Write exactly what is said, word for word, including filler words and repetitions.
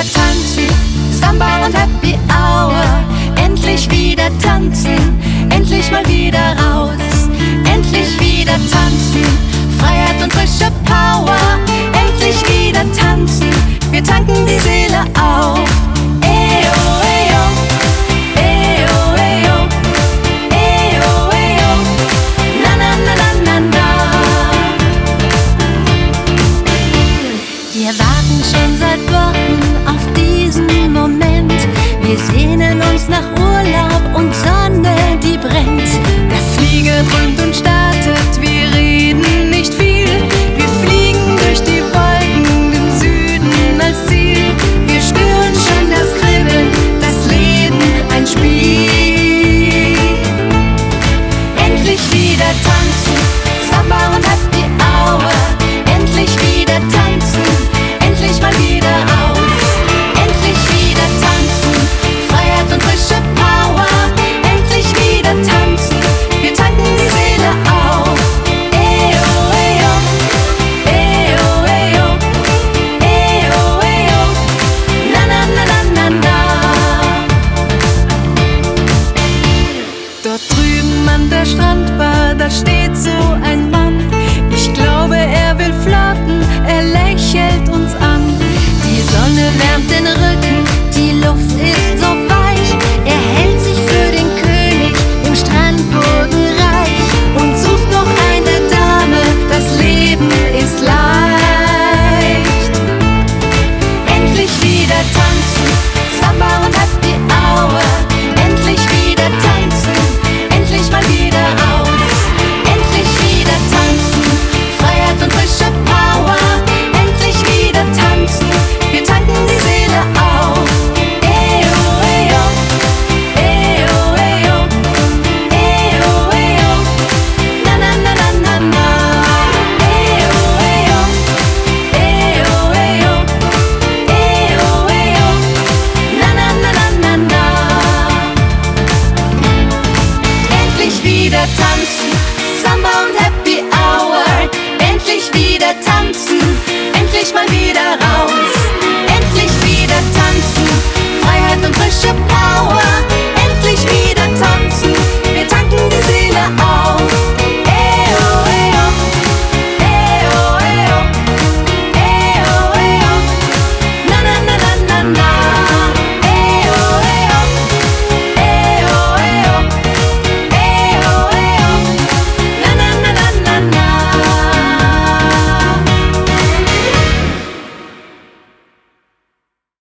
tanzen, Samba und Happy Hour. Endlich wieder tanzen, endlich mal wieder raus. Endlich wieder tanzen, Freiheit und frische Power. Endlich wieder tanzen, wir tanken die Seele auf. Eyo, eyo, eyo, eyo, eyo, eyo, na na na na na na. Wir warten schon seit Wochen auf diesen Moment. Wir sehnen uns nach Urlaub und Sonne, die brennt. Der Flieger dröhnt und startet, wir reden nicht viel. Wir fliegen durch die Wolken, den Süden als Ziel. Wir spüren schon das Kribbeln, das Leben ein Spiel. Endlich wieder tanzen, Samba und Happy Hour. Endlich wieder tanzen, endlich mal wieder raus. Endlich wieder tanzen, Freiheit und frische Power. Endlich wieder tanzen, wir tanken die Seele auf. Eyo, eyo, eyo, eyo, eyo, eyo, na na na na na na. Dort drüben an der Strandbar, da steht so ein Mann. Ich glaube, er will flirten, er lächelt uns an. Die Sonne wärmt den Rücken.